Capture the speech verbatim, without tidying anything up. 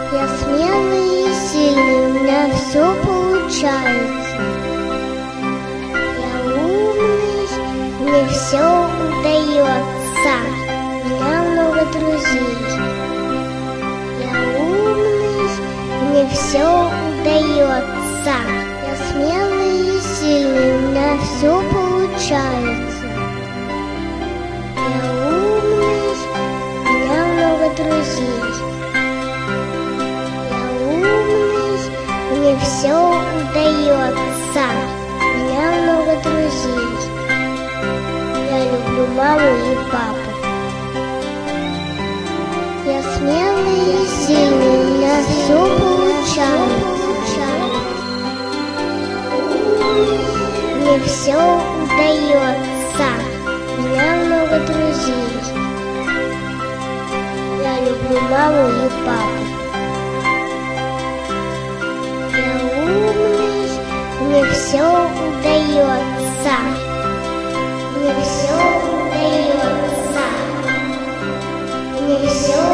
Я смелый и сильный, у меня все получается. Я умный, мне все удается. У меня много друзей. Я умный, мне все удается. Я смелый и сильный, у меня все получается. Я умный, у меня много друзей. Мне все удается, у меня много друзей. Я люблю маму и папу. Я смелый и сильный, у меня все получается. Мне все удается, у меня много друзей. Я люблю маму и папу. Мне все удается, мне все удается, мне все